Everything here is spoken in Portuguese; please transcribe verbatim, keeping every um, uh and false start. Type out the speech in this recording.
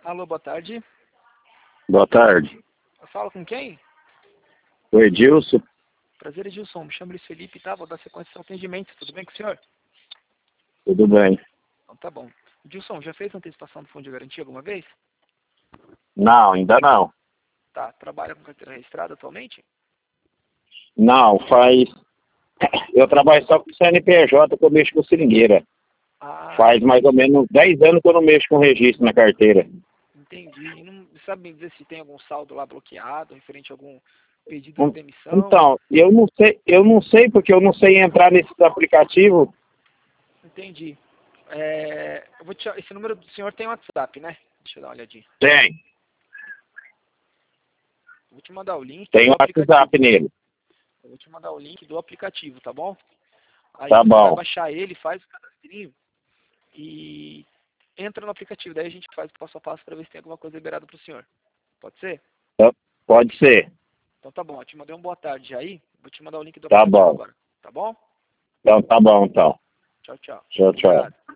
Alô, boa tarde. Boa tarde. Eu falo com quem? O Edilson. Prazer, Edilson. Me chamo Luiz Felipe, tá? Vou dar sequência ao atendimento. Tudo bem com o senhor? Tudo bem. Então tá bom. Edilson, já fez antecipação do fundo de garantia alguma vez? Não, ainda não. Tá. Trabalha com carteira registrada atualmente? Não, faz... Eu trabalho só com C N P J, que eu mexo com seringueira. Ah, Faz mais ou menos dez anos que eu não mexo com registro na carteira. entendi. E não sabe me dizer se tem algum saldo lá bloqueado, referente a algum pedido de Hum, demissão? Então, eu não sei, eu não sei porque eu não sei entrar nesses aplicativos. Entendi. É, eu vou te... Esse número do senhor tem WhatsApp, né? Deixa eu dar uma olhadinha. Tem, Eu vou te mandar o link tem do o aplicativo. WhatsApp nele. Eu vou te mandar o link do aplicativo, tá bom? Aí Tá você vai bom, baixar ele, faz o cadastrinho e entra no aplicativo. Daí a gente faz o passo a passo para ver se tem alguma coisa liberada para o senhor. Pode ser? Tá- pode ser. Então tá bom. Eu te mandei um boa tarde aí. Vou te mandar o link do Tá aplicativo bom. agora. Tá bom? Então tá bom, então. Tchau, tchau. Tchau, tchau. Obrigado.